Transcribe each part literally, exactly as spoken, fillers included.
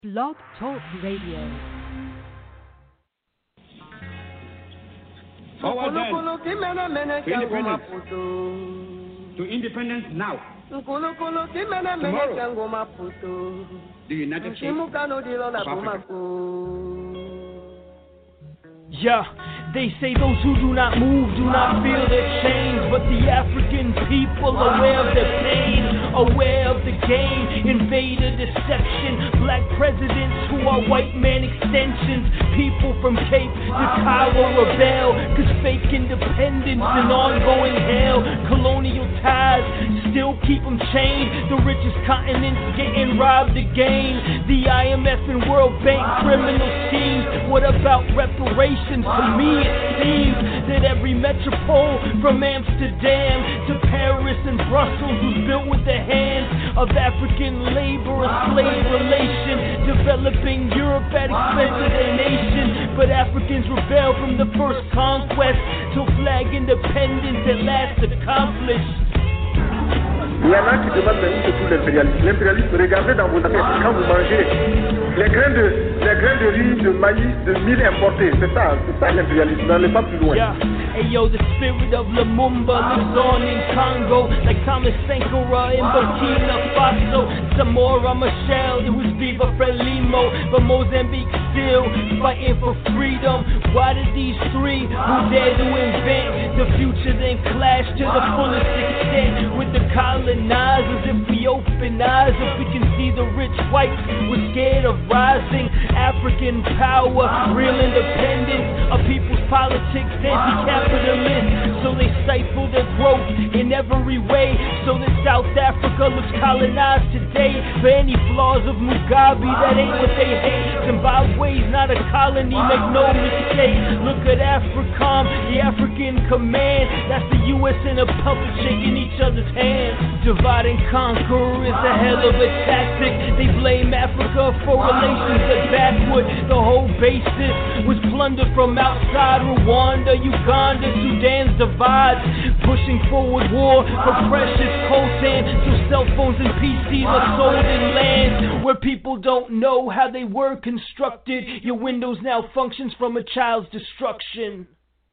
Blog Talk Radio. Forward then to independence. To independence now. Tomorrow, the United States of Africa. Yeah, they say those who do not move do not feel their change, but the African people aware of their pain, aware of the game, invader deception, black presidents who are white man extensions, people from Cape to Cairo rebel, cause fake independence and ongoing hell, colonial ties still keep them chained, the richest continents getting robbed again, the I M F and World Bank criminal schemes, what about reparations? To me it seems that every metropole from Amsterdam to Paris and Brussels was built with the hands of African labor, a slave relation, developing Europe at expense of their nation. But Africans rebelled from the first conquest till flag independence at last accomplished. Il y en a qui demandent même c'est tout l'impérialisme. L'impérialisme, regardez dans vos assiettes, quand vous mangez les grains de, les grains de riz, de maïs, de mil importés, c'est ça, c'est ça l'impérialisme, n'allez pas plus loin. Yeah. Hey yo, the spirit of Lumumba lives on in Congo, like Thomas Sankara in Burkina Faso, Zamora Machel, it was Viva Frelimo, but Mozambique still fighting for freedom. Why did these three who dare to invent the future then clash to the fullest extent with the colonizers? If we open eyes, if we can see the rich whites, we're scared of rising African power, real independence, a people's politics, anti-capitalist, so they stifle their growth in every way, so that South Africa looks colonized today. For any flaws of Mugabe, that ain't what they hate. Zimbabwe's not a colony, make no mistake. Look at AFRICOM, the African command, that's the U S and a puppet shaking each other's hands. Divide and conquer is a hell of a tactic. They blame Africa for relations that backward. The whole basis was plundered from outside Rwanda, Uganda, Sudan's divides, pushing forward war for precious coltan, so cell phones and P Cs are sold in lands where people don't know how they were constructed. Your Windows now functions from a child's destruction.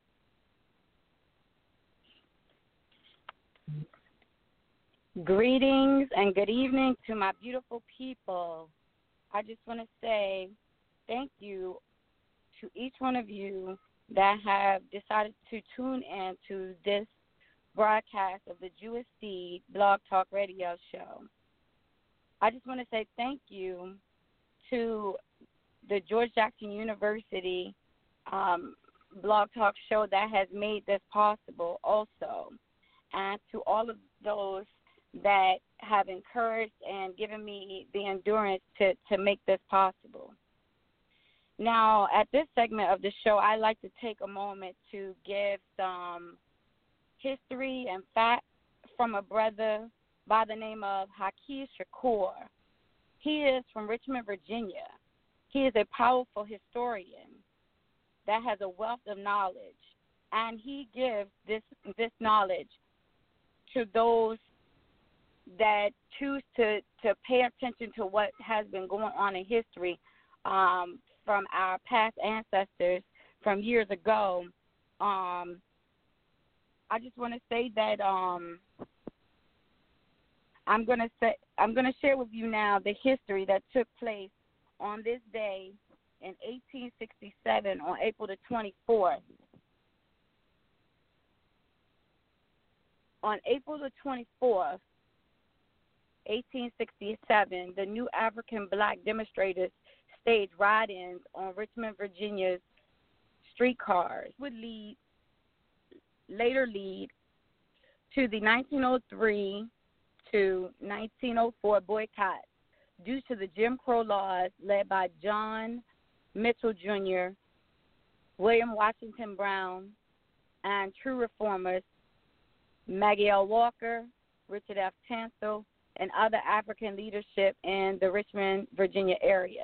Greetings and good evening to my beautiful people. I just want to say thank you to each one of you that have decided to tune in to this broadcast of the Jewish Seed Blog Talk Radio Show. I just want to say thank you to the George Jackson University um, Blog Talk Show that has made this possible also, and to all of those that have encouraged and given me the endurance to, to make this possible. Now, at this segment of the show, I like to take a moment to give some history and facts from a brother by the name of Haki Shakur. He is from Richmond, Virginia. He is a powerful historian that has a wealth of knowledge, and he gives this this knowledge to those that choose to, to pay attention to what has been going on in history um, from our past ancestors from years ago. Um, I just want to say that um, I'm going to say I'm going to share with you now the history that took place on this day in eighteen sixty-seven on April the twenty-fourth. On April the twenty-fourth, eighteen sixty-seven, the new African black demonstrators staged ride-ins on Richmond, Virginia's streetcars, would lead later lead to the nineteen oh three to nineteen oh four boycott due to the Jim Crow laws led by John Mitchell Junior, William Washington Brown, and true reformers Maggie L. Walker, Richard F. Tansel, and other African leadership in the Richmond, Virginia area.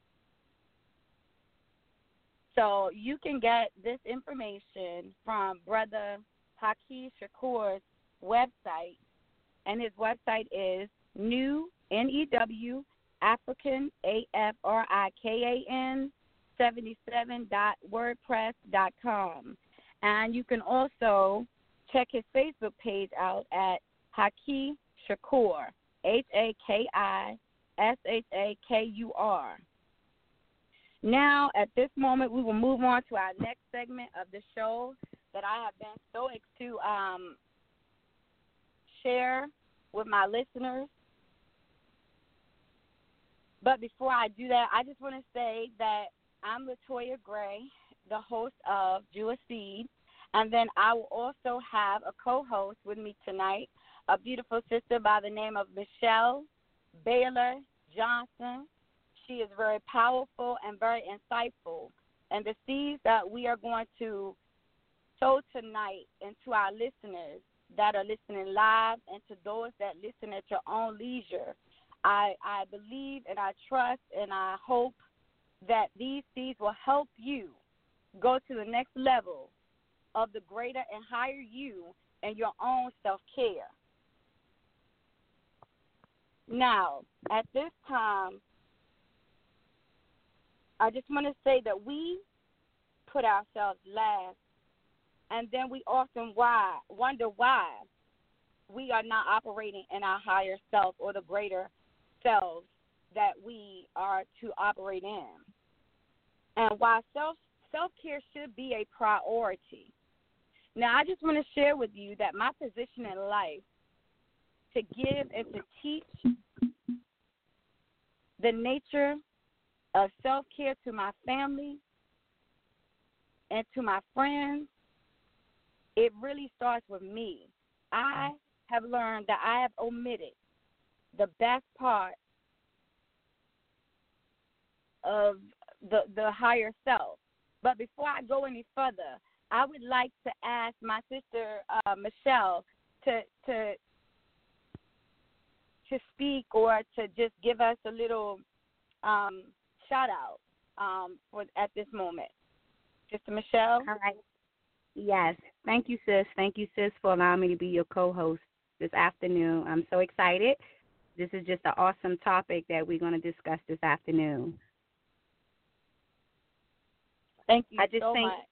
So you can get this information from Brother Haki Shakur's website, and his website is new, N E W African, A F R I K A N, seventy-seven dot wordpress dot com. And you can also check his Facebook page out at Haki Shakur, H A K I S H A K U R. Now, at this moment, we will move on to our next segment of the show that I have been so excited to um, share with my listeners. But before I do that, I just want to say that I'm Latoya Gray, the host of Jewish Seed, and then I will also have a co-host with me tonight, a beautiful sister by the name of Michelle Baylor Johnson. She is very powerful and very insightful, and the seeds that we are going to sow tonight into our listeners that are listening live and to those that listen at your own leisure, I, I believe and I trust and I hope that these seeds will help you go to the next level of the greater and higher you and your own self-care. Now, at this time, I just want to say that we put ourselves last, and then we often why, wonder why we are not operating in our higher self or the greater selves that we are to operate in. And why self, self-care should be a priority. Now, I just want to share with you that my position in life to give and to teach the nature of self-care to my family and to my friends, it really starts with me. I have learned that I have omitted the best part of the the higher self. But before I go any further, I would like to ask my sister uh, Michelle to to to speak or to just give us a little um, shout out um, for at this moment. Sister Michelle. All right. Yes. Thank you, sis. Thank you, sis, for allowing me to be your co-host this afternoon. I'm so excited. This is just an awesome topic that we're going to discuss this afternoon. Thank you I just so think, much.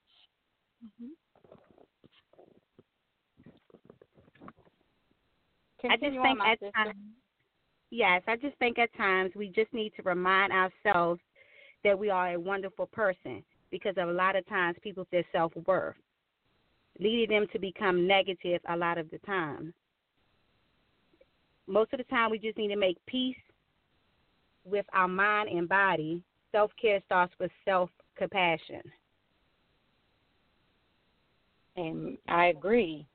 Mm-hmm. I just think at times, yes, I just think at times we just need to remind ourselves that we are a wonderful person, because of a lot of times people's their self-worth, leading them to become negative a lot of the time. Most of the time we just need to make peace with our mind and body. Self-care starts with self-compassion. And I agree.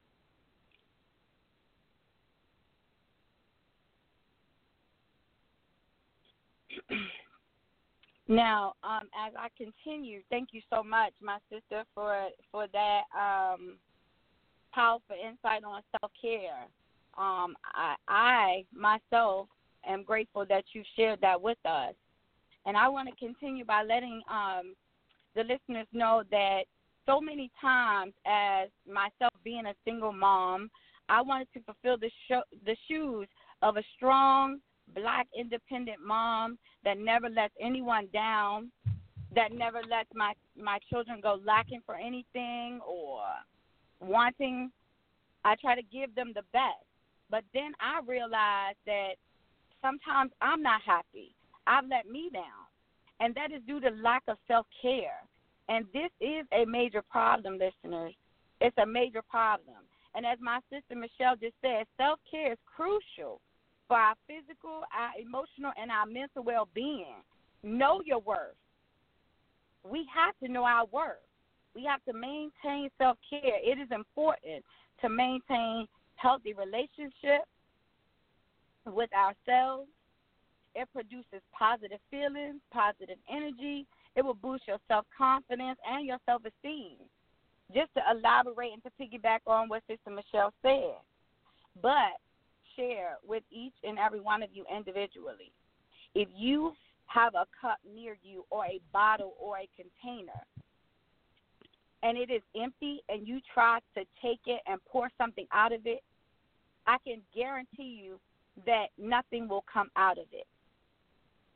Now, um, as I continue, thank you so much, my sister, for for that um, powerful insight on self-care. Um, I, I, myself, am grateful that you shared that with us. And I want to continue by letting um, the listeners know that so many times, as myself being a single mom, I wanted to fulfill the, sho- the shoes of a strong, Black, independent mom that never lets anyone down, that never lets my, my children go lacking for anything or wanting. I try to give them the best. But then I realize that sometimes I'm not happy. I've let me down. And that is due to lack of self-care. And this is a major problem, listeners. It's a major problem. And as my sister Michelle just said, self-care is crucial for our physical, our emotional, and our mental well-being. Know your worth. We have to know our worth. We have to maintain self-care. It is important to maintain healthy relationships with ourselves. It produces positive feelings, positive energy. It will boost your self-confidence and your self-esteem. Just to elaborate and to piggyback on what Sister Michelle said. But share with each and every one of you individually. If you have a cup near you or a bottle or a container and it is empty and you try to take it and pour something out of it, I can guarantee you that nothing will come out of it.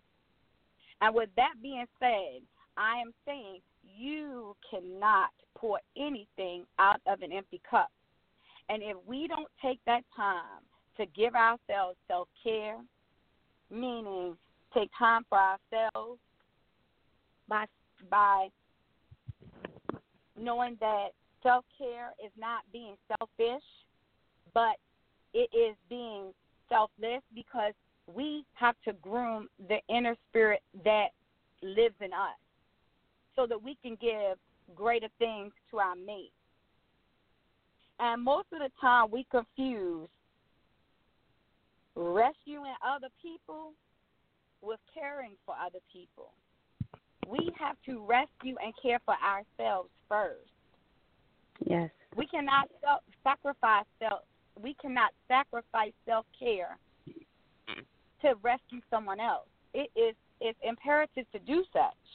And with that being said, I am saying you cannot pour anything out of an empty cup. And if we don't take that time to give ourselves self-care, meaning take time for ourselves by by knowing that self-care is not being selfish, but it is being selfless, because we have to groom the inner spirit that lives in us so that we can give greater things to our mate. And most of the time we confuse rescuing other people with caring for other people. We have to rescue and care for ourselves first. Yes. We cannot self- sacrifice self. We cannot sacrifice self-care to rescue someone else. It is it's imperative to do such.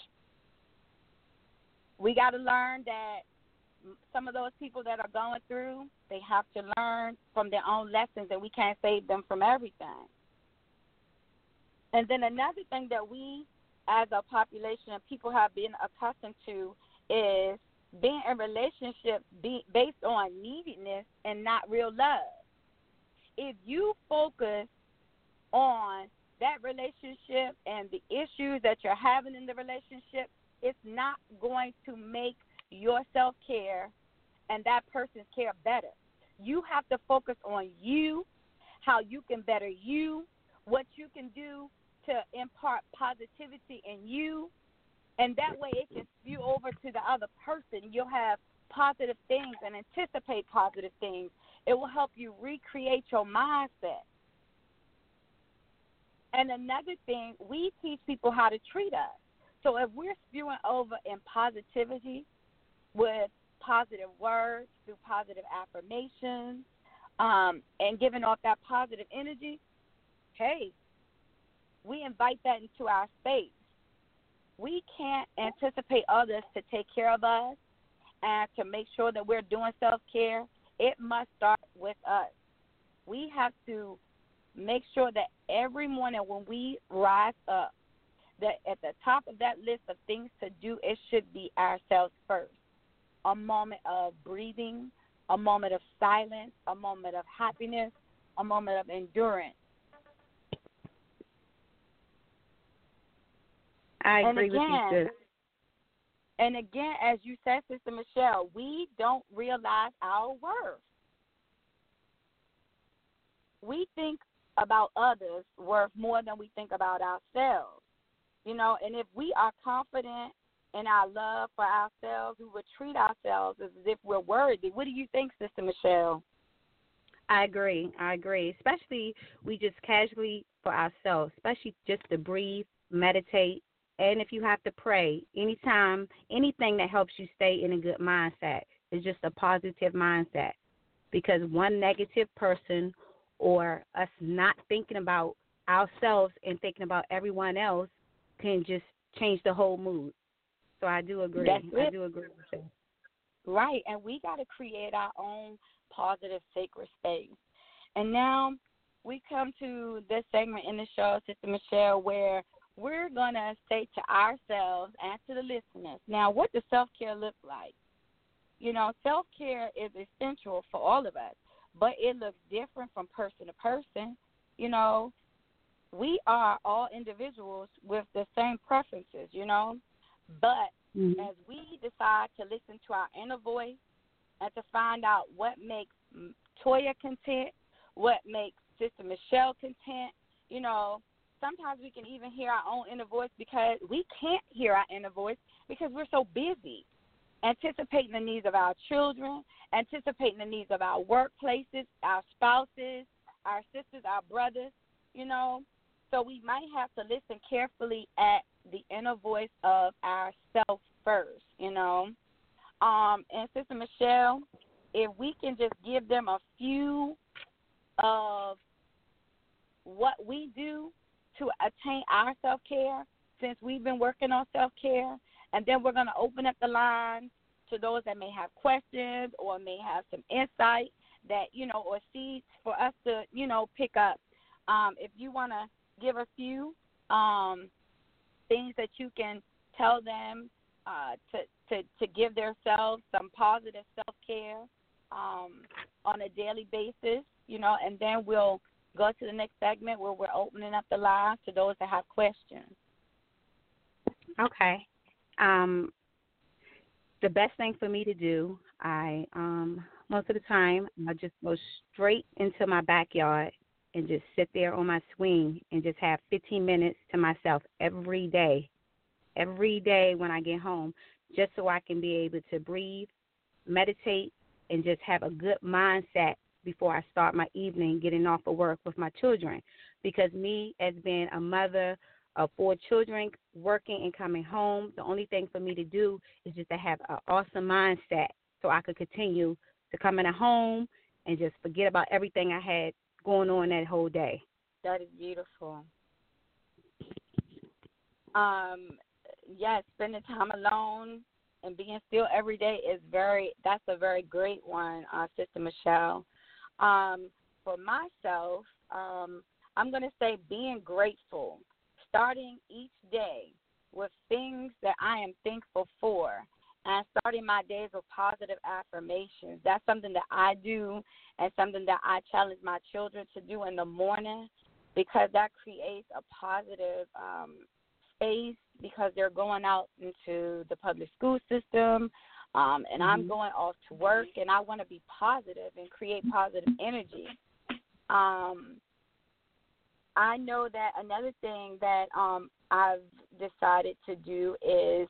We got to learn that some of those people that are going through, they have to learn from their own lessons, and we can't save them from everything. And then another thing that we, as a population of people, have been accustomed to is being in relationships be, based on neediness and not real love. If you focus on that relationship and the issues that you're having in the relationship, it's not going to make your self-care and that person's care better. You have to focus on you, how you can better you, what you can do to impart positivity in you, and that way it can spew over to the other person. You'll have positive things and anticipate positive things. It will help you recreate your mindset. And another thing, we teach people how to treat us. So if we're spewing over in positivity with positive words, through positive affirmations, um, and giving off that positive energy, hey, we invite that into our space. We can't anticipate others to take care of us and to make sure that we're doing self-care. It must start with us. We have to make sure that every morning when we rise up, that at the top of that list of things to do, it should be ourselves first. A moment of breathing, a moment of silence, a moment of happiness, a moment of endurance. I and agree again, with you, sis. And again, as you said, Sister Michelle, we don't realize our worth. We think about others' worth more than we think about ourselves. You know, and if we are confident in our love for ourselves, we would treat ourselves as if we're worthy. What do you think, Sister Michelle? I agree. I agree. Especially we just casually for ourselves, especially just to breathe, meditate, and if you have to pray, anytime, anything that helps you stay in a good mindset is just a positive mindset. Because one negative person or us not thinking about ourselves and thinking about everyone else can just change the whole mood. So I do agree. That's it. I do agree with you. Right, and we got to create our own positive, sacred space. And now we come to this segment in the show, Sister Michelle, where we're going to say to ourselves and to the listeners, now, what does self-care look like? You know, self-care is essential for all of us, but it looks different from person to person. You know, we are all individuals with the same preferences, you know, but mm-hmm. as we decide to listen to our inner voice and to find out what makes Toya content, what makes Sister Michelle content, you know, sometimes we can even hear our own inner voice because we can't hear our inner voice because we're so busy anticipating the needs of our children, anticipating the needs of our workplaces, our spouses, our sisters, our brothers, you know. So we might have to listen carefully at the inner voice of ourself first, you know. Um, and Sister Michelle, if we can just give them a few of what we do to attain our self-care, since we've been working on self-care, and then we're going to open up the line to those that may have questions or may have some insight that, you know, or seeds for us to, you know, pick up. Um, if you want to give a few, um, things that you can tell them uh, to, to, to give themselves some positive self-care um, on a daily basis, you know, and then we'll go to the next segment where we're opening up the line to those that have questions. Okay. Um, the best thing for me to do, I um, most of the time, I just go straight into my backyard and just sit there on my swing and just have fifteen minutes to myself every day, every day when I get home, just so I can be able to breathe, meditate, and just have a good mindset before I start my evening getting off of work with my children. Because me, as being a mother of four children, working and coming home, the only thing for me to do is just to have an awesome mindset so I could continue to come in a home and just forget about everything I had going on that whole day. That is beautiful. Um, yes, spending time alone and being still every day is very, that's a very great one, uh, Sister Michelle. Um, for myself, um, I'm going to say being grateful, starting each day with things that I am thankful for, and starting my days with positive affirmations. That's something that I do and something that I challenge my children to do in the morning, because that creates a positive um, space, because they're going out into the public school system, um, and mm-hmm. I'm going off to work, and I want to be positive and create positive energy. Um, I know that another thing that um, I've decided to do is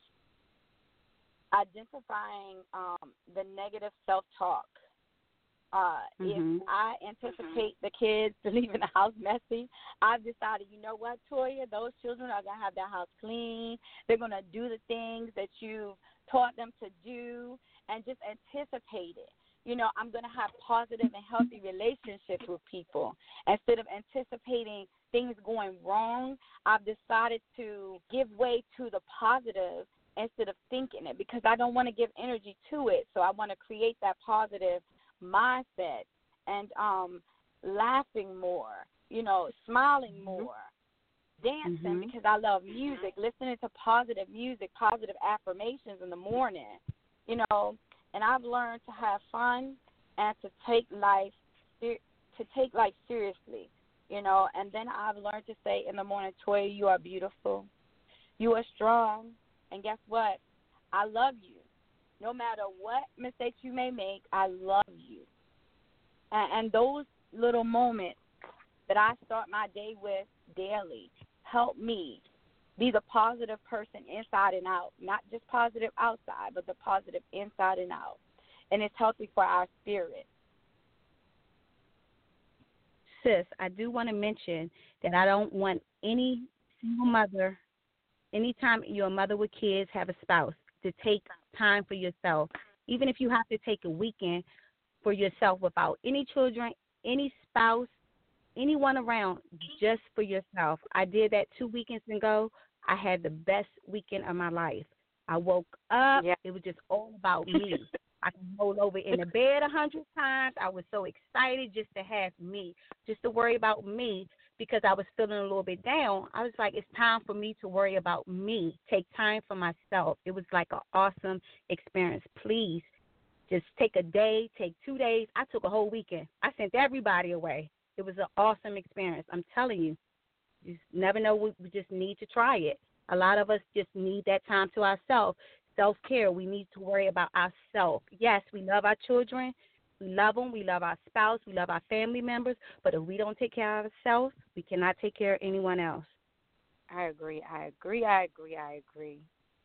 identifying um, the negative self-talk. Uh, mm-hmm. If I anticipate the kids leaving the house messy, I've decided, you know what, Toya, those children are going to have their house clean. They're going to do the things that you taught them to do, and just anticipate it. You know, I'm going to have positive and healthy relationships with people. Instead of anticipating things going wrong, I've decided to give way to the positive instead of thinking it, because I don't want to give energy to it. So I want to create that positive mindset and um, laughing more, you know, smiling more, dancing, mm-hmm. because I love music, listening to positive music, positive affirmations in the morning, you know, and I've learned to have fun and to take life to take life seriously, you know, and then I've learned to say in the morning, Toya, you are beautiful, you are strong, and guess what? I love you. No matter what mistakes you may make, I love you. And, and those little moments that I start my day with daily help me be the positive person inside and out, not just positive outside, but the positive inside and out. And it's healthy for our spirit. Sis, I do want to mention that I don't want any single mother, anytime you're a mother with kids, have a spouse, to take time for yourself, even if you have to take a weekend for yourself without any children, any spouse, anyone around, just for yourself. I did that two weekends ago. I had the best weekend of my life. I woke up. Yeah. It was just all about me. I can roll over in the bed a hundred times. I was so excited just to have me, just to worry about me, because I was feeling a little bit down. I was like, it's time for me to worry about me, take time for myself. It was like an awesome experience. Please, just take a day, take two days. I took a whole weekend. I sent everybody away. It was an awesome experience. I'm telling you, you just never know. We, we just need to try it. A lot of us just need that time to ourselves. Self-care, we need to worry about ourselves. Yes, we love our children. We love them. We love our spouse. We love our family members. But if we don't take care of ourselves, we cannot take care of anyone else. I agree. I agree. I agree. I agree.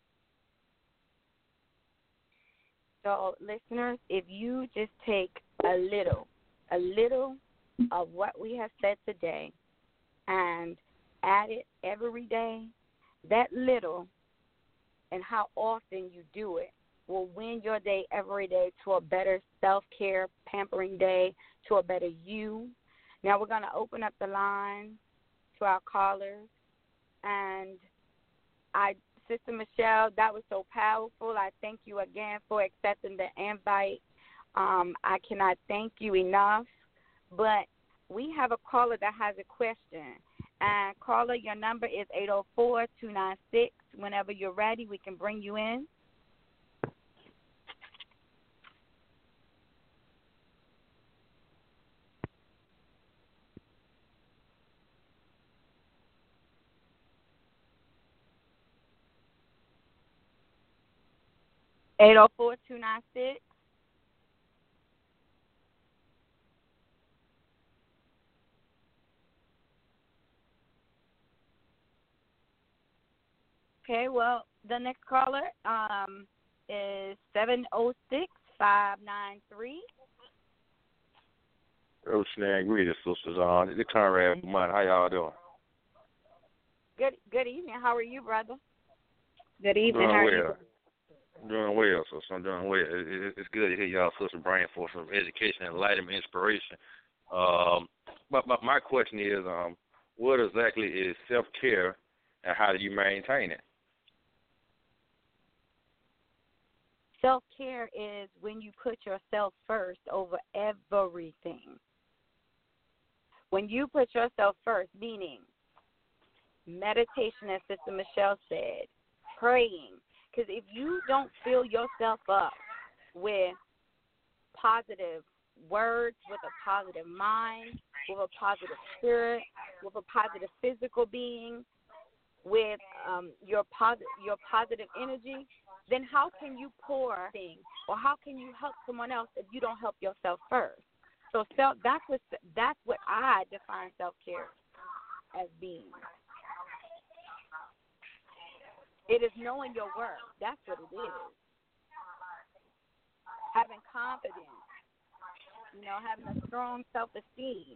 So, listeners, if you just take a little, a little of what we have said today and add it every day, that little and how often you do it will win your day every day to a better self-care, pampering day, to a better you. Now we're going to open up the line to our callers. And I, Sister Michelle, that was so powerful. I thank you again for accepting the invite. Um, I cannot thank you enough. But we have a caller that has a question. And caller, your number is eight oh four, two nine six. Whenever you're ready, we can bring you in. eight oh four, two nine six. Okay, well, the next caller um, is seven oh six, five nine three. Oh, snag, greetings, sisters. Uh, the Conrad Mine. How y'all doing? Good good evening. How are you, brother? Good evening. Doing How are well. you? Doing well, so I'm doing well. It, it, it's good to hear y'all sister brain for some education, enlightenment, inspiration. Um, but, but my question is, um, what exactly is self-care, and how do you maintain it? Self-care is when you put yourself first over everything. When you put yourself first, meaning meditation, as Sister Michelle said, praying. Because if you don't fill yourself up with positive words, with a positive mind, with a positive spirit, with a positive physical being, with um, your positive your positive energy, then how can you pour things, or how can you help someone else if you don't help yourself first? So self, that's what that's what I define self-care as being. It is knowing your worth. That's what it is. Having confidence, you know, having a strong self-esteem.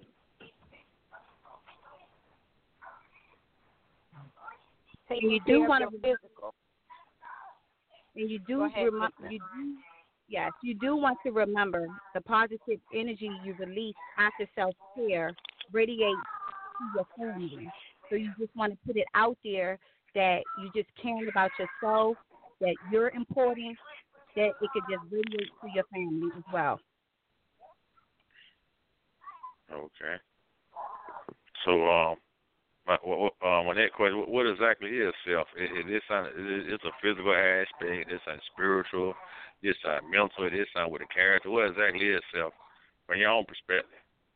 Taking you do care want of to your physical. And you do ahead, remember, you do, yes, you do want to remember the positive energy you release after self-care radiates to your family. So you just want to put it out there that you just care about yourself, that you're important, that it could just radiate to your family as well. Okay. So, um, um, on that question, what exactly is self? It, it is something, it's a physical aspect, it's something spiritual, it's something mental, it's something with a character. What exactly is self from your own perspective?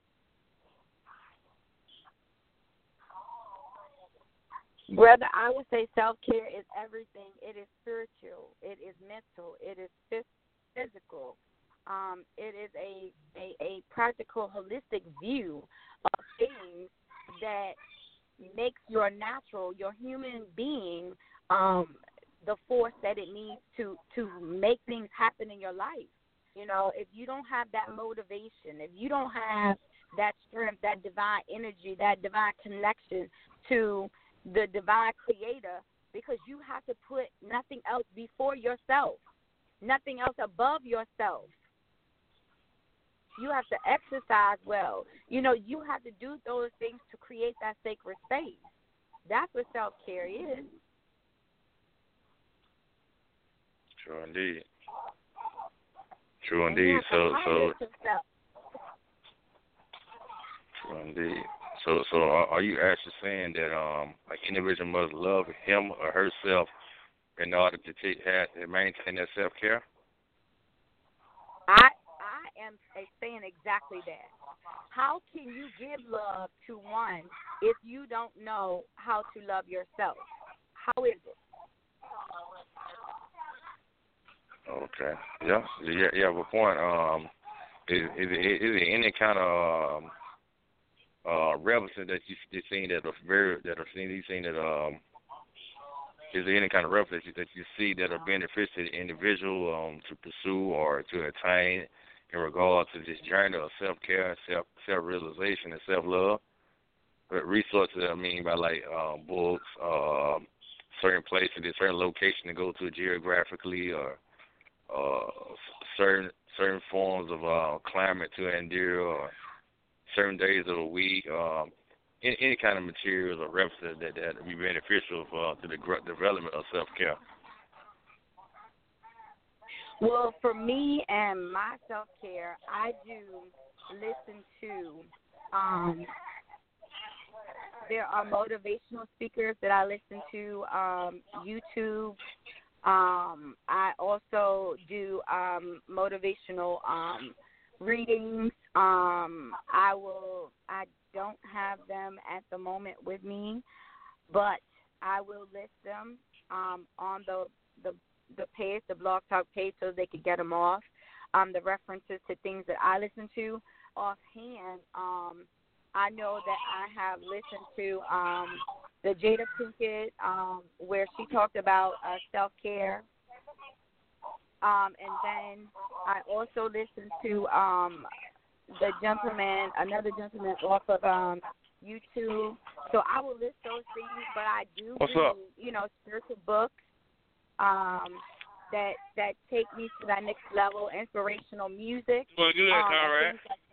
Brother, I would say self-care is everything. It is spiritual. It is mental. It is physical. Um, it is a, a, a practical, holistic view of things that makes your natural, your human being, um, the force that it needs to, to make things happen in your life. You know, if you don't have that motivation, if you don't have that strength, that divine energy, that divine connection to the divine creator, because you have to put nothing else before yourself, nothing else above yourself. You have to exercise well. You know, you have to do those things to create that sacred space. That's what self-care is. True indeed. True indeed. So, so. True indeed. So, so are you actually saying that um, like individual must love him or herself in order to take, have, to maintain that self-care? I I am saying exactly that. How can you give love to one if you don't know how to love yourself? How is it? Okay. Yeah. Yeah. You have a point. Um, is is it, is it any kind of um, uh references that you you seen that are very that are seen you seen that um is there any kind of reference that you see that are beneficial to the individual um to pursue or to attain in regard to this journey of self-care, self self-realization, and self-love? But resources, I mean, by like um, books, uh, certain places, certain location to go to geographically, or uh, certain certain forms of uh, climate to endure, or certain days of the week, um, any, any kind of materials or references that that would be beneficial for to the development of self-care. Well, for me and my self-care, I do listen to um, there are motivational speakers that I listen to, um, YouTube. Um, I also do um, motivational um, readings. Um, I will. I don't have them at the moment with me, but I will list them um, on the, the the page, the Blog Talk page, so they could get them off. Um, the references to things that I listen to offhand. Um, I know that I have listened to um, the Jada Pinkett, um, where she talked about uh, self-care. Um, and then I also listened to um, the gentleman, another gentleman off of um, YouTube. So I will list those things, but I do What's read, up? you know, spiritual books um, that that take me to that next level, inspirational music. You want to do that, um, and Conrad? things like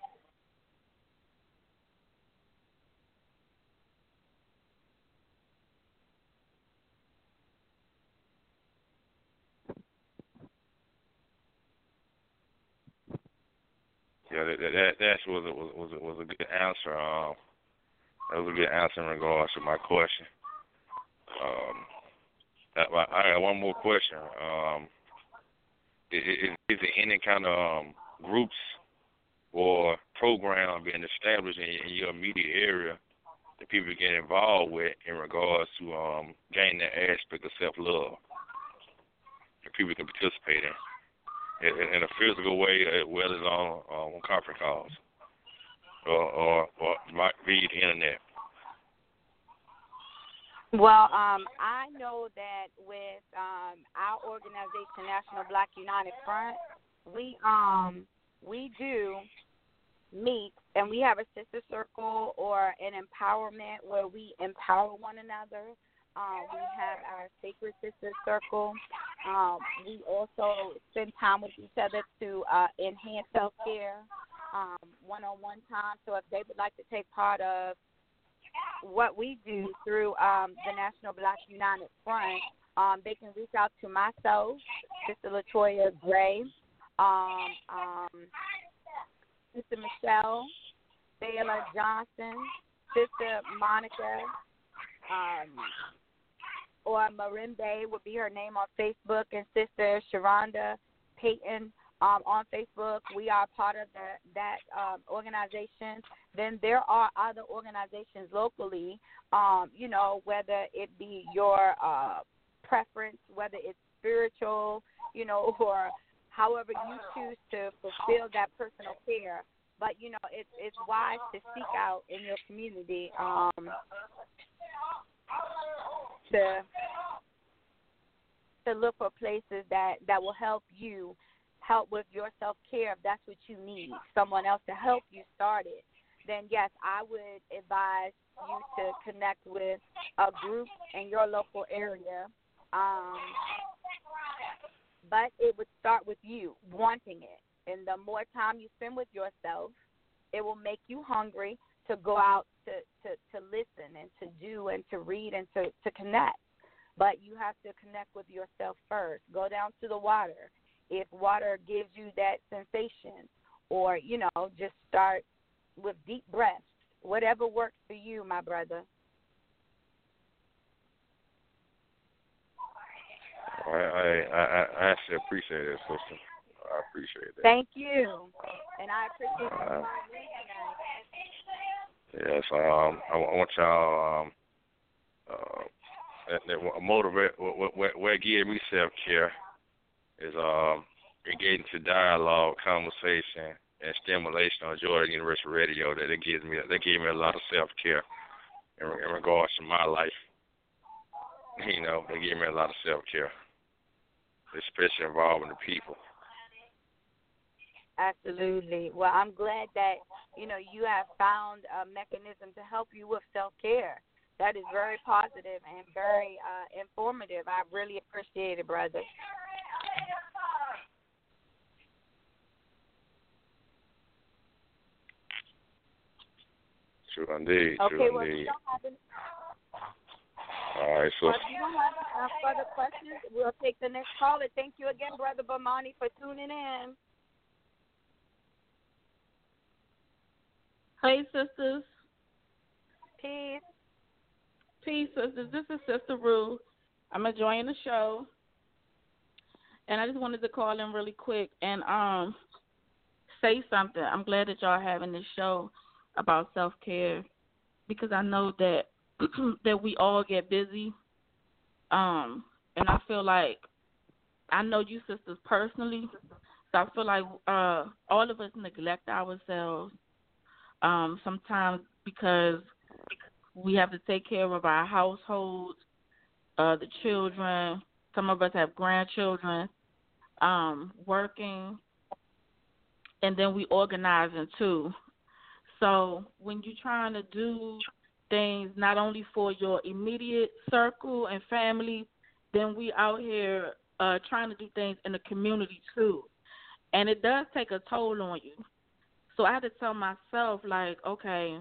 Yeah, that that that was a, was was a, was a good answer. Um, that was a good answer in regards to my question. Um, that, I got one more question. Um, is, is, is there any kind of um, groups or program being established in, in your immediate area that people get involved with in regards to um, gaining that aspect of self-love that people can participate in? In, in a physical way, as well as on, uh, on conference calls, or, or, or might be the internet. Well, um, I know that with um, our organization, National Black United Front, we um we do meet and we have a sister circle or an empowerment where we empower one another. Um, we have our Sacred Sister Circle. Um, we also spend time with each other to uh, enhance self-care, um, one-on-one time. So if they would like to take part of what we do through um, the National Black United Front, um, they can reach out to myself, Sister LaToya Gray, um, um, Sister Michelle, Bayla Johnson, Sister Monica, um, or Marimbe would be her name on Facebook, and Sister Sharonda Payton um, on Facebook. We are part of the, that um, organization. Then there are other organizations locally, um, you know, whether it be your uh, preference, whether it's spiritual, you know, or however you choose to fulfill that personal care. But, you know, it's, it's wise to seek out in your community um, to to look for places that, that will help you, help with your self-care if that's what you need, someone else to help you start it. Then, yes, I would advise you to connect with a group in your local area. Um, but it would start with you wanting it. And the more time you spend with yourself, it will make you hungry to go out to, to, to listen and to do and to read and to, to connect. But you have to connect with yourself first. Go down to the water. If water gives you that sensation, or, you know, just start with deep breaths, whatever works for you, my brother. I I, I, I actually appreciate it, sister. I appreciate that. Thank you. And I appreciate you. Uh, yes, um, I, I want y'all um, uh, that, that motivate, what, what, what gives me self-care is um, engaging to dialogue, conversation, and stimulation on Jordan University Radio. That it gives me, that gives me a lot of self-care in, in regards to my life. You know, they give me a lot of self-care, especially involving the people. Absolutely. Well, I'm glad that, you know, you have found a mechanism to help you with self-care. That is very positive and very uh, informative. I really appreciate it, brother. True indeed. Okay, True well, indeed. you don't have any, All right, so. well, if you don't have uh, further questions, we'll take the next caller. Thank you again, Brother Bomani, for tuning in. Hey, sisters. Peace. Peace, sisters. This is Sister Rue. I'm enjoying the show, and I just wanted to call in really quick and um say something. I'm glad that y'all are having this show about self-care because I know that that we all get busy, um, and I feel like I know you sisters personally, so I feel like uh, all of us neglect ourselves um, sometimes because we have to take care of our households, uh, the children. Some of us have grandchildren, um, working, and then we organizing too. So when you're trying to do things not only for your immediate circle and family, then we out here uh, trying to do things in the community too. And it does take a toll on you. So I had to tell myself, like, okay,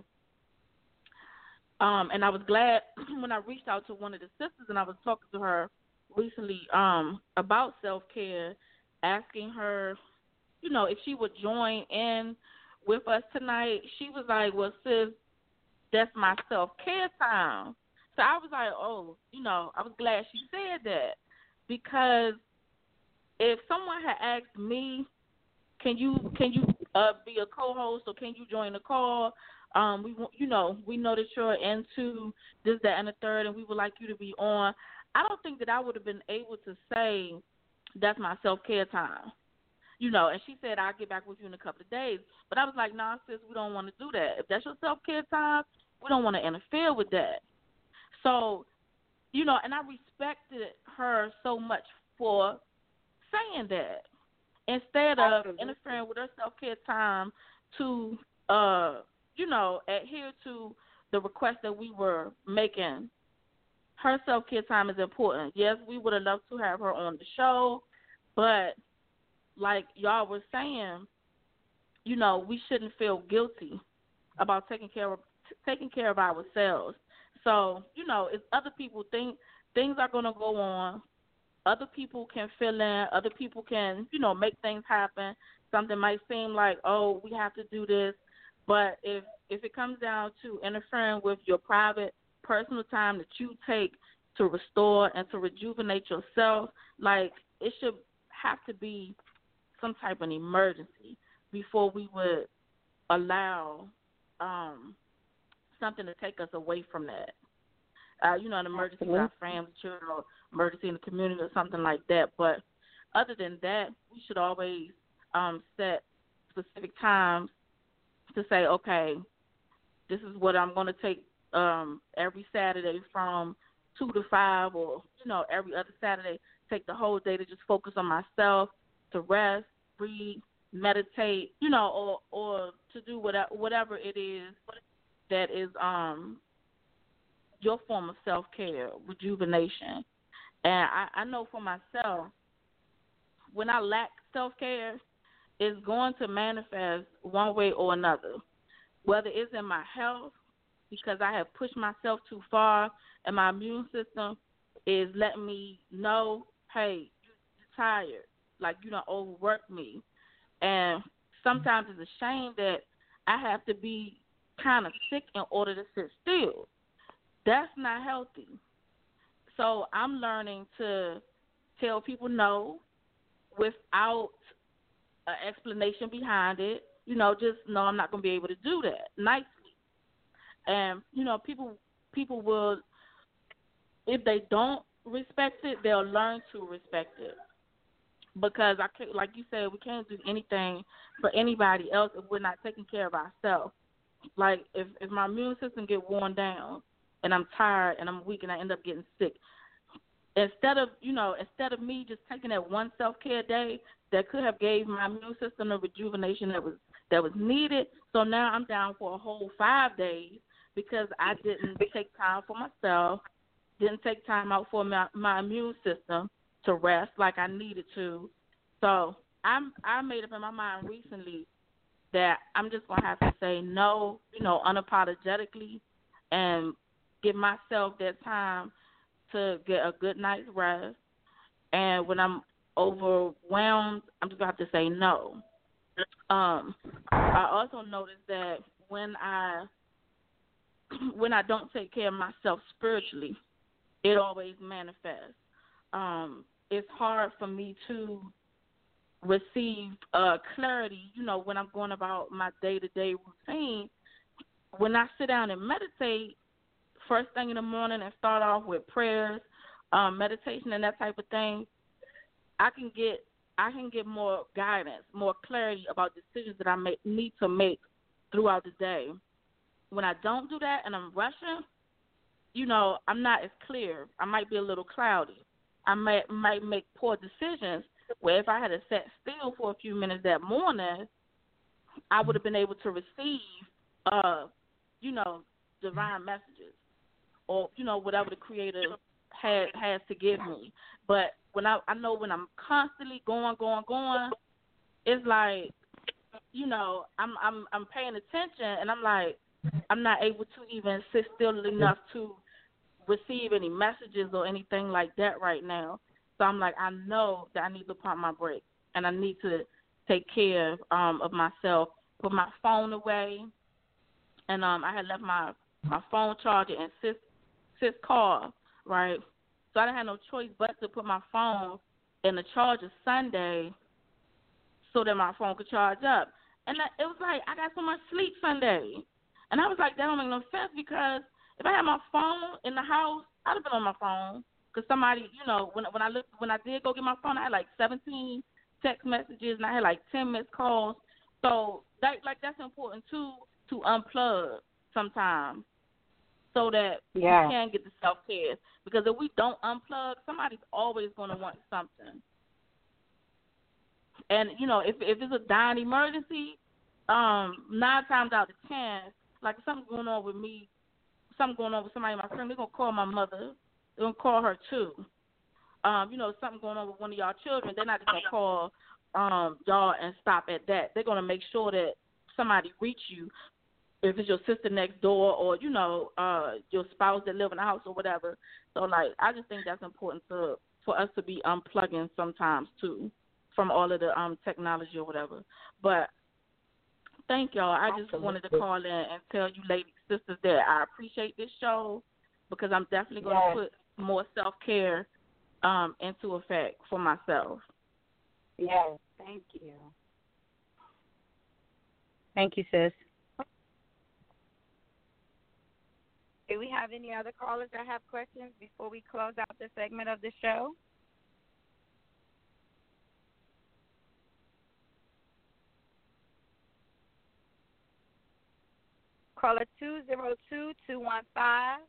um, and I was glad when I reached out to one of the sisters and I was talking to her recently um, about self-care, asking her, you know, if she would join in with us tonight. She was like, well, sis, that's my self-care time. So I was like, oh, you know, I was glad she said that because if someone had asked me, can you can you uh, be a co-host or can you join the call? Um, we you know we know that you're into this, that, and the third, and we would like you to be on. I don't think that I would have been able to say that's my self-care time. You know, and she said, I'll get back with you in a couple of days. But I was like, nah, sis, we don't want to do that. If that's your self-care time, we don't want to interfere with that. So, you know, and I respected her so much for saying that. Instead of Absolutely. interfering with her self-care time to, uh, you know, adhere to the request that we were making, her self-care time is important. Yes, we would have loved to have her on the show, but like y'all were saying, you know, we shouldn't feel guilty about taking care of taking care of ourselves. So, you know, if other people think things are going to go on, other people can fill in, other people can, you know, make things happen. Something might seem like, oh, we have to do this, but if if it comes down to interfering with your private, personal time that you take to restore and to rejuvenate yourself, like it should have to be some type of emergency before we would allow um, something to take us away from that. Uh, you know, an emergency with our friends, children, or emergency in the community or something like that. But other than that, we should always um, set specific times to say, okay, this is what I'm going to take um, every Saturday from two to five, or, you know, every other Saturday, take the whole day to just focus on myself, to rest, read, meditate, you know, or or to do whatever whatever it is that is um your form of self-care, rejuvenation. And I, I know for myself, when I lack self-care, it's going to manifest one way or another, whether it's in my health, because I have pushed myself too far and my immune system is letting me know, hey, you're tired. Like, you don't overwork me. And sometimes it's a shame that I have to be kind of sick in order to sit still. That's not healthy. So I'm learning to tell people no without an explanation behind it. You know, just no, I'm not going to be able to do that nicely. And, you know, people people will, if they don't respect it, they'll learn to respect it. Because, I can't, like you said, we can't do anything for anybody else if we're not taking care of ourselves. Like, if, if my immune system get worn down and I'm tired and I'm weak and I end up getting sick, instead of, you know, instead of me just taking that one self-care day that could have gave my immune system the rejuvenation that was that was needed, so now I'm down for a whole five days because I didn't take time for myself, didn't take time out for my, my immune system to rest like I needed to. So I'm I made up in my mind recently that I'm just gonna have to say no, you know, unapologetically, and give myself that time to get a good night's rest. And when I'm overwhelmed, I'm just gonna have to say no. Um, I also noticed that when I when I don't take care of myself spiritually, it always manifests. Um, it's hard for me to receive uh, clarity, you know, when I'm going about my day-to-day routine. When I sit down and meditate first thing in the morning and start off with prayers, um, meditation, and that type of thing, I can get I can get more guidance, more clarity about decisions that I may, need to make throughout the day. When I don't do that and I'm rushing, you know, I'm not as clear. I might be a little cloudy. I might might make poor decisions where if I had to sit still for a few minutes that morning, I would have been able to receive, uh, you know, divine messages or, you know, whatever the Creator had has to give me. But when I, I know when I'm constantly going, going, going, it's like, you know, I'm I'm I'm paying attention and I'm like, I'm not able to even sit still enough to receive any messages or anything like that right now. So I'm like, I know that I need to pump my brakes and I need to take care um, of myself, put my phone away. And um, I had left my, my phone charger in sis, sis car, right? So I didn't have no choice but to put my phone in the charger Sunday so that my phone could charge up. And it was like, I got so much sleep Sunday. And I was like, that don't make no sense because if I had my phone in the house, I'd have been on my phone. Because somebody, you know, when when I looked, when I did go get my phone, I had like seventeen text messages and I had like ten missed calls. So that like that's important too, to unplug sometimes so that yeah. we can get the self care. Because if we don't unplug, somebody's always going to want something. And you know, if if it's a dying emergency, um, nine times out of ten, like if something's going on with me, something going on with somebody in my family, they're gonna call my mother. They're going to call her, too. Um, you know, something going on with one of y'all children, they're not just going to call um, y'all and stop at that. They're going to make sure that somebody reach you, if it's your sister next door or, you know, uh, your spouse that live in the house or whatever. So, like, I just think that's important to for us to be unplugging sometimes, too, from all of the um, technology or whatever. But thank y'all. I just Absolutely. wanted to call in and tell you, ladies, sisters, that I appreciate this show because I'm definitely going to yes. put more self-care um, into effect for myself. Yes, thank you. Thank you, sis. Do we have any other callers that have questions before we close out this segment of the show? Caller two zero two, two one five.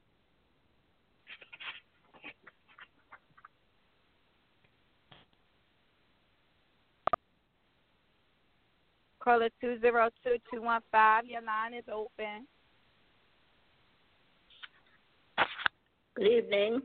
Caller two zero two, two one five. Your line is open. Good evening.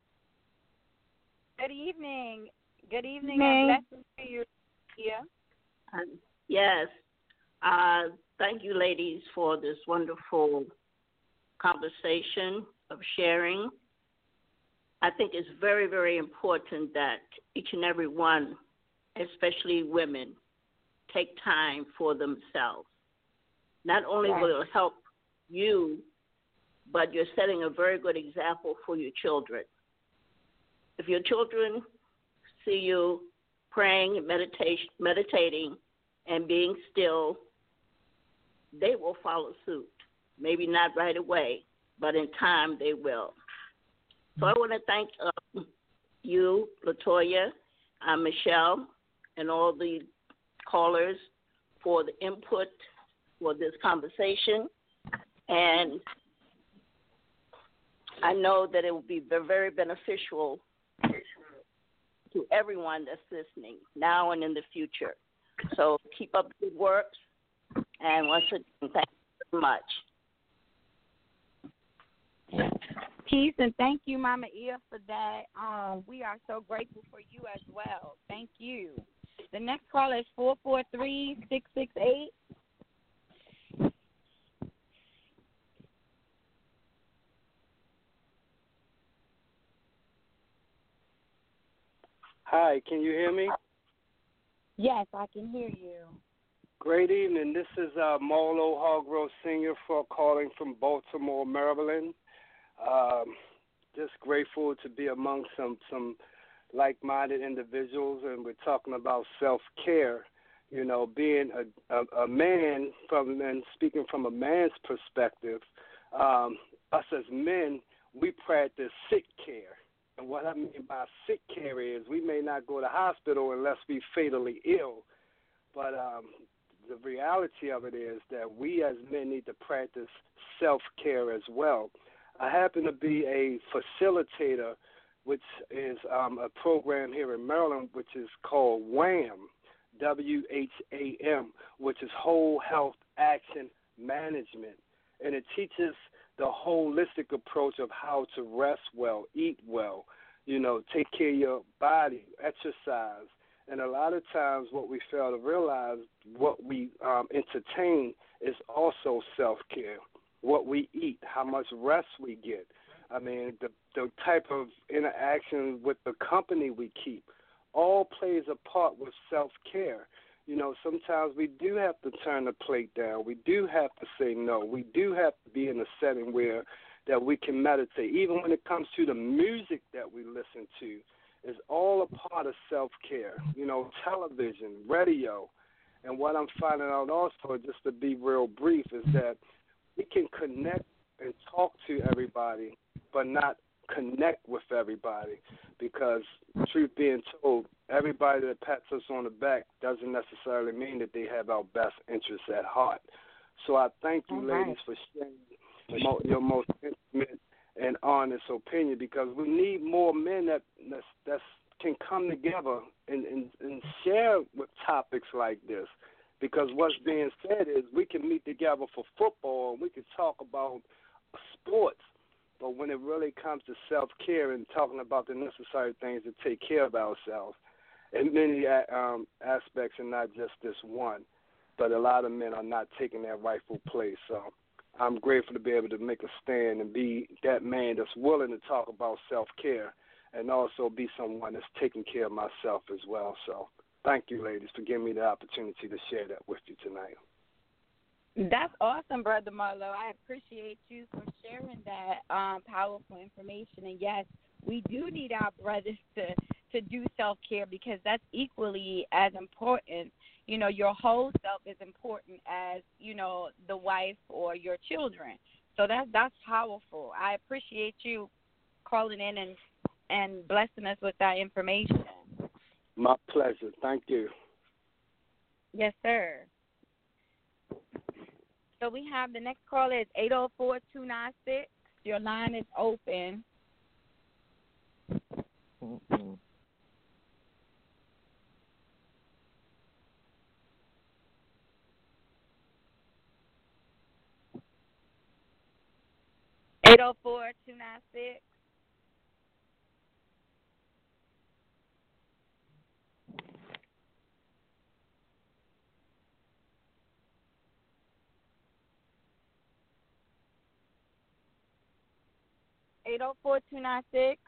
Good evening. Good evening Evening. and blessings to you. Yeah. Um, yes. Uh, thank you, ladies, for this wonderful conversation of sharing. I think it's very, very important that each and every one, especially women, take time for themselves. Not only Right. will it help you, but you're setting a very good example for your children. If your children see you praying, meditation, meditating, and being still, they will follow suit. Maybe not right away, but in time they will. So I want to thank uh, you, LaToya, uh, Michelle, and all the callers for the input for this conversation. And I know that it will be very beneficial to everyone that's listening now and in the future. So keep up the good work. And once again, thank you very much. Peace and thank you, Mama Ia, for that. Um, we are so grateful for you as well. Thank you. The next call is four four three, six six eight. Hi, can you hear me? Yes, I can hear you. Great evening. This is uh, Marlo Hargrove Senior for calling from Baltimore, Maryland. Um, just grateful to be among some some like-minded individuals, and we're talking about self-care. You know, being a, a, a man, from and speaking from a man's perspective, um, us as men, we practice sick care. And what I mean by sick care is we may not go to hospital unless we fatally ill, but um, the reality of it is that we as men need to practice self-care as well. I happen to be a facilitator, which is um, a program here in Maryland, which is called WHAM, W H A M, which is Whole Health Action Management. And it teaches the holistic approach of how to rest well, eat well, you know, take care of your body, exercise. And a lot of times what we fail to realize, what we um, entertain is also self-care. What we eat, how much rest we get. I mean, the, the type of interaction with the company we keep all plays a part with self-care. You know, sometimes we do have to turn the plate down. We do have to say no. We do have to be in a setting where that we can meditate. Even when it comes to the music that we listen to, is all a part of self-care. You know, television, radio. And what I'm finding out also, just to be real brief, is that we can connect and talk to everybody, but not connect with everybody, because, truth being told, everybody that pats us on the back doesn't necessarily mean that they have our best interests at heart. So I thank you, All right. ladies, for sharing mo- your most intimate and honest opinion, because we need more men that that's, that's can come together and, and, and share with topics like this. Because what's being said is we can meet together for football and we can talk about sports, but when it really comes to self-care and talking about the necessary things to take care of ourselves, in many um, aspects and not just this one, but a lot of men are not taking their rightful place. So I'm grateful to be able to make a stand and be that man that's willing to talk about self-care and also be someone that's taking care of myself as well. So thank you, ladies, for giving me the opportunity to share that with you tonight. That's awesome, Brother Marlo. I appreciate you for sharing that um, powerful information. And, yes, we do need our brothers to, to do self-care, because that's equally as important. You know, your whole self is important as, you know, the wife or your children. So that, that's powerful. I appreciate you calling in and, and blessing us with that information. My pleasure. Thank you. Yes, sir. So we have the next caller is eight oh four, two nine six. Your line is open. Mm-hmm. eight oh four, two nine six. eight oh four, two nine six.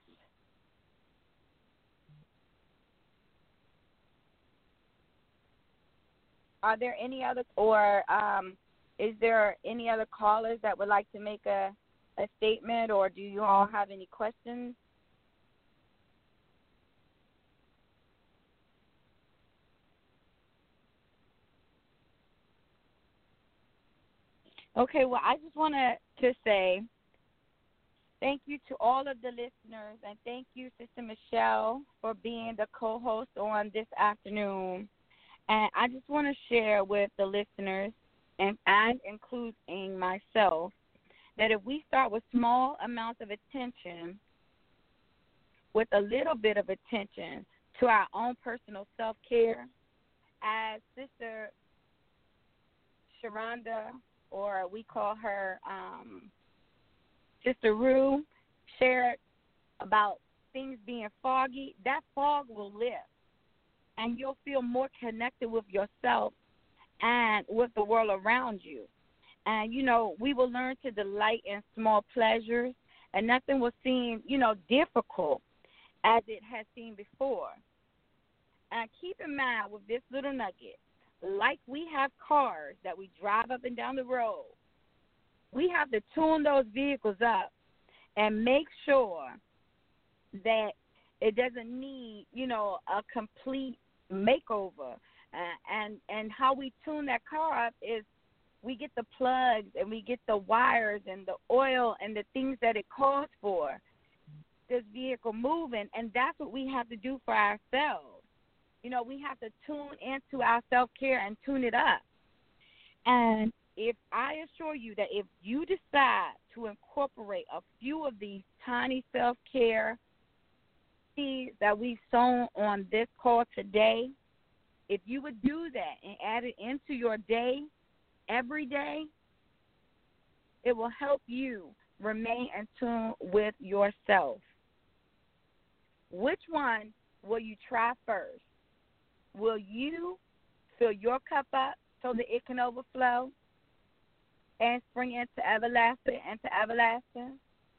Are there any other, or um, is there any other callers that would like to make a, a statement, or do you all have any questions? Okay, well, I just want to to say thank you to all of the listeners, and thank you, Sister Michelle, for being the co-host on this afternoon. And I just want to share with the listeners, and, and including myself, that if we start with small amounts of attention, with a little bit of attention to our own personal self-care, as Sister Sharonda, or we call her um, Sister Rue, shared about things being foggy, that fog will lift, and you'll feel more connected with yourself and with the world around you. And, you know, we will learn to delight in small pleasures, and nothing will seem, you know, difficult as it has seemed before. And keep in mind with this little nugget, like we have cars that we drive up and down the road, we have to tune those vehicles up and make sure that it doesn't need, you know, a complete makeover. Uh, and and how we tune that car up is we get the plugs and we get the wires and the oil and the things that it calls for, this vehicle moving, and that's what we have to do for ourselves. You know, we have to tune into our self-care and tune it up. And if I assure you that if you decide to incorporate a few of these tiny self-care seeds that we've sown on this call today, if you would do that and add it into your day, every day, it will help you remain in tune with yourself. Which one will you try first? Will you fill your cup up so that it can overflow and spring into everlasting, into everlasting?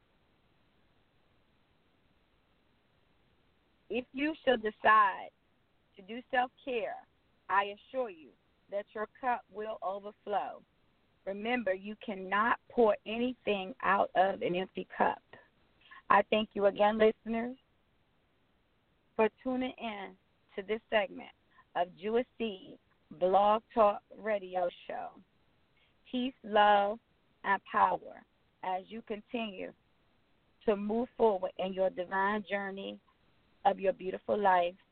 If you shall decide to do self-care, I assure you that your cup will overflow. Remember, you cannot pour anything out of an empty cup. I thank you again, listeners, for tuning in to this segment of Jewish Seed Blog Talk Radio Show. Peace, love, and power as you continue to move forward in your divine journey of your beautiful life